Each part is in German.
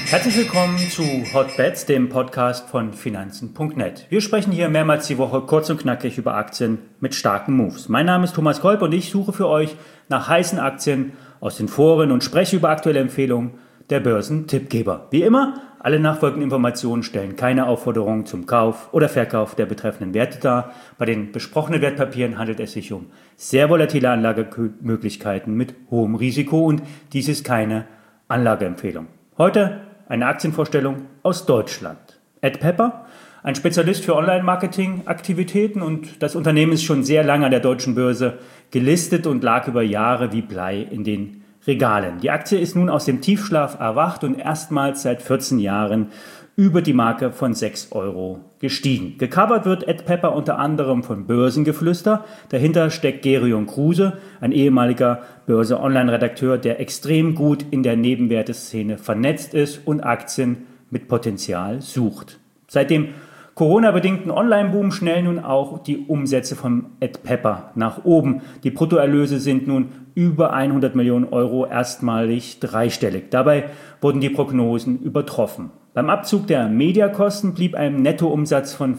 Herzlich willkommen zu Hotbets, dem Podcast von Finanzen.net. Wir sprechen hier mehrmals die Woche kurz und knackig über Aktien mit starken Moves. Mein Name ist Thomas Kolb und ich suche für euch nach heißen Aktien aus den Foren und spreche über aktuelle Empfehlungen der Börsentippgeber. Wie immer, alle nachfolgenden Informationen stellen keine Aufforderung zum Kauf oder Verkauf der betreffenden Werte dar. Bei den besprochenen Wertpapieren handelt es sich um sehr volatile Anlagemöglichkeiten mit hohem Risiko und dies ist keine Anlageempfehlung. Heute eine Aktienvorstellung aus Deutschland. Ed Pepper, ein Spezialist für Online-Marketing-Aktivitäten, und das Unternehmen ist schon sehr lange an der deutschen Börse gelistet und lag über Jahre wie Blei in den Regalen. Die Aktie ist nun aus dem Tiefschlaf erwacht und erstmals seit 14 Jahren über die Marke von 6 Euro gestiegen. Gecovert wird Ed Pepper unter anderem von Börsengeflüster. Dahinter steckt Gerion Kruse, ein ehemaliger Börse-Online-Redakteur, der extrem gut in der Nebenwerteszene vernetzt ist und Aktien mit Potenzial sucht. Seit dem Corona-bedingten Online-Boom schnellen nun auch die Umsätze von Ed Pepper nach oben. Die Bruttoerlöse sind nun über 100 Millionen Euro erstmalig dreistellig. Dabei wurden die Prognosen übertroffen. Beim Abzug der Mediakosten blieb ein Nettoumsatz von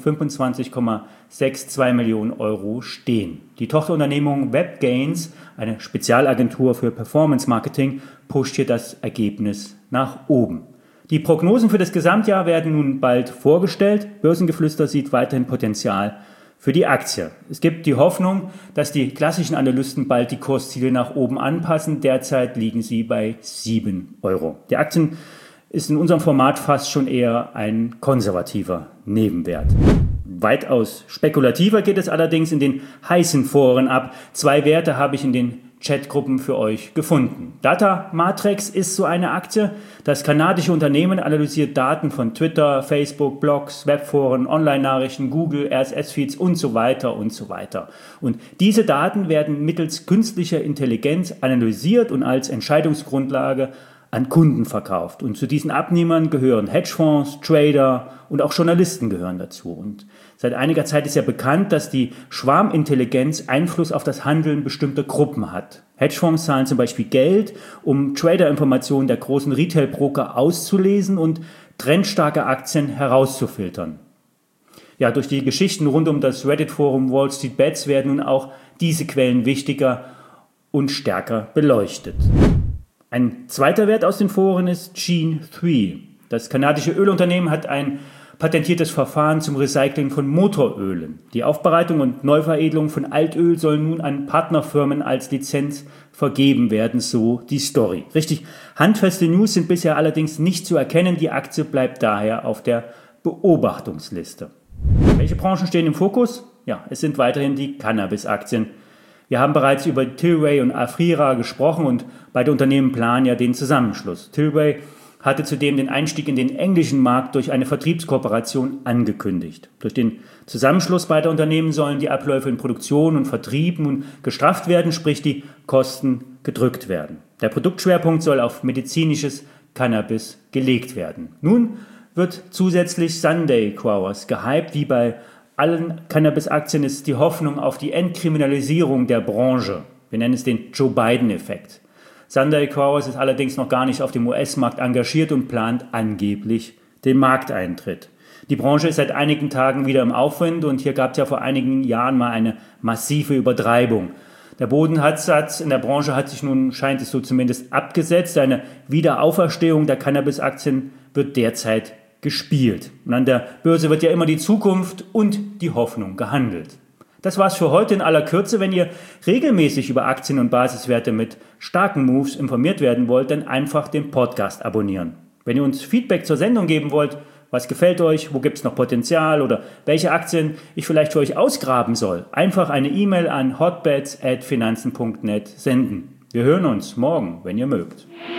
25,62 Millionen Euro stehen. Die Tochterunternehmung WebGains, eine Spezialagentur für Performance Marketing, pusht hier das Ergebnis nach oben. Die Prognosen für das Gesamtjahr werden nun bald vorgestellt. Börsengeflüster sieht weiterhin Potenzial für die Aktie. Es gibt die Hoffnung, dass die klassischen Analysten bald die Kursziele nach oben anpassen. Derzeit liegen sie bei 7 Euro. Die Aktien ist in unserem Format fast schon eher ein konservativer Nebenwert. Weitaus spekulativer geht es allerdings in den heißen Foren ab. 2 Werte habe ich in den Chatgruppen für euch gefunden. Data Matrix ist so eine Aktie. Das kanadische Unternehmen analysiert Daten von Twitter, Facebook, Blogs, Webforen, Online-Nachrichten, Google, RSS-Feeds und so weiter und so weiter. Und diese Daten werden mittels künstlicher Intelligenz analysiert und als Entscheidungsgrundlage an Kunden verkauft. Und zu diesen Abnehmern gehören Hedgefonds, Trader und auch Journalisten gehören dazu. Und seit einiger Zeit ist ja bekannt, dass die Schwarmintelligenz Einfluss auf das Handeln bestimmter Gruppen hat. Hedgefonds zahlen zum Beispiel Geld, um Trader-Informationen der großen Retail-Broker auszulesen und trendstarke Aktien herauszufiltern. Ja, durch die Geschichten rund um das Reddit-Forum Wall Street Bets werden nun auch diese Quellen wichtiger und stärker beleuchtet. Ein zweiter Wert aus den Foren ist Gene3. Das kanadische Ölunternehmen hat ein patentiertes Verfahren zum Recycling von Motorölen. Die Aufbereitung und Neuveredelung von Altöl soll nun an Partnerfirmen als Lizenz vergeben werden, so die Story. Richtig handfeste News sind bisher allerdings nicht zu erkennen. Die Aktie bleibt daher auf der Beobachtungsliste. Welche Branchen stehen im Fokus? Ja, es sind weiterhin die Cannabis-Aktien. Wir haben bereits über Tilray und Aphria gesprochen und beide Unternehmen planen ja den Zusammenschluss. Tilray hatte zudem den Einstieg in den englischen Markt durch eine Vertriebskooperation angekündigt. Durch den Zusammenschluss beider Unternehmen sollen die Abläufe in Produktion und Vertrieb nun gestrafft werden, sprich die Kosten gedrückt werden. Der Produktschwerpunkt soll auf medizinisches Cannabis gelegt werden. Nun wird zusätzlich Sunday Growers gehypt. Wie bei allen Cannabis-Aktien ist die Hoffnung auf die Entkriminalisierung der Branche. Wir nennen es den Joe Biden-Effekt. Sunday Growers ist allerdings noch gar nicht auf dem US-Markt engagiert und plant angeblich den Markteintritt. Die Branche ist seit einigen Tagen wieder im Aufwind und hier gab es ja vor einigen Jahren mal eine massive Übertreibung. Der Bodensatz in der Branche hat sich nun, scheint es so zumindest, abgesetzt. Eine Wiederauferstehung der Cannabis-Aktien wird derzeit gespielt. Und an der Börse wird ja immer die Zukunft und die Hoffnung gehandelt. Das war's für heute in aller Kürze. Wenn ihr regelmäßig über Aktien und Basiswerte mit starken Moves informiert werden wollt, dann einfach den Podcast abonnieren. Wenn ihr uns Feedback zur Sendung geben wollt, was gefällt euch, wo gibt's noch Potenzial oder welche Aktien ich vielleicht für euch ausgraben soll, einfach eine E-Mail an hotbets@finanzen.net senden. Wir hören uns morgen, wenn ihr mögt.